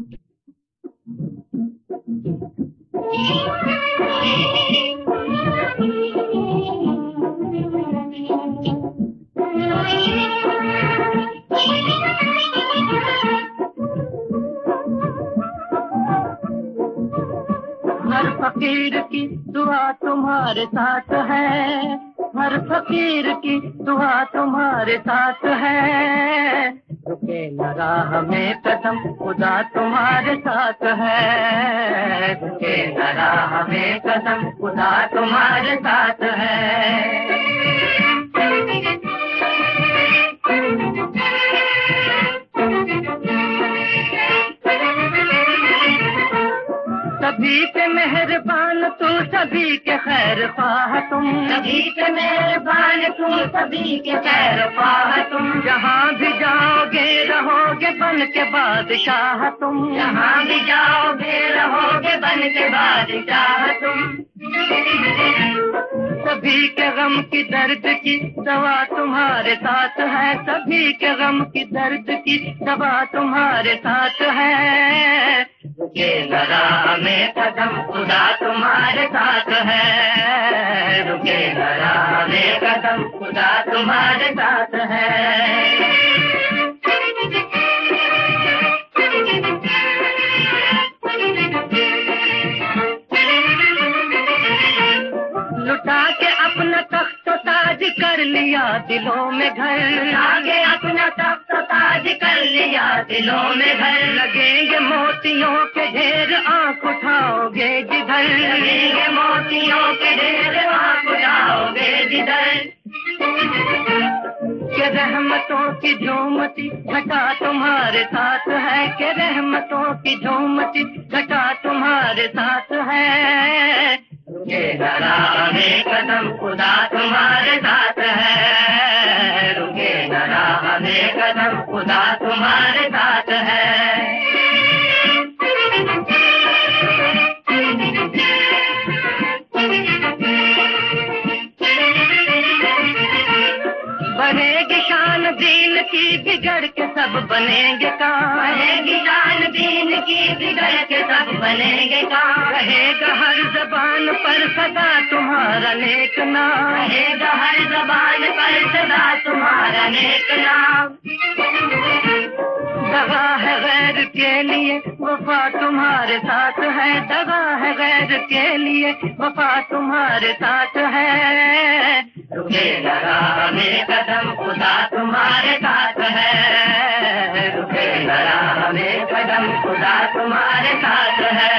हर फकीर की दुआ तुम्हारे साथ है, हर फकीर की दुआ तुम्हारे साथ है। रुके न राह में कदम, खुदा तुम्हारे साथ है। रुके न राह में कदम, खुदा तुम्हारे साथ है। सभी पे मेहरबान तू, सभी के खैर ख्वाह तुम, सभी पे मेहरबान तू, सभी के खैर ख्वाह तुम। जहाँ भी जाओगे रहोगे बन के बादशाह तुम, जहाँ भी जाओगे रहोगे बन के बादशाह तुम। सभी के गम की दर्द की दवा तुम्हारे साथ है, सभी के गम की दर्द की दवा तुम्हारे साथ है। रुके न राह में कदम, खुदा तुम्हारे साथ है। रुके न राह में कदम, खुदा तुम्हारे साथ है। लुटा के अपना तख्त ताज कर लिया दिलों में घर, आगे अपना तख्त ताज कर लिया दिलों में घर। लगेंगे मोतियों के ढेर आंख उठाओगे जिधर, लगेंगे मोतियों के ढेर आंख उठाओगे जिधर। के रहमतों की झूमती घटा तुम्हारे साथ है, के रहमतों की झूमती घटा तुम्हारे साथ है। रुके न राह में कदम, खुदा तुम्हारे साथ है। रुके न राह में कदम, खुदा तुम्हारे साथ है। बढ़ेगी शान दीन की, बिगड़ के सब बनेंगे काम, बढ़ेगी शान दीन की, बिगड़ के सब बनेंगे काम। रहेगा हर ज़बान पर सदा तुम्हारा नेक नाम, रहेगा हर ज़बान पर सदा तुम्हारा नेक नाम। दगा है गैर के लिए वफा तुम्हारे साथ है, दगा है गैर के लिए वफा तुम्हारे साथ है। रुके न राह में कदम, खुदा तुम्हारे साथ है। रुके न राह में कदम, खुदा तुम्हारे साथ है।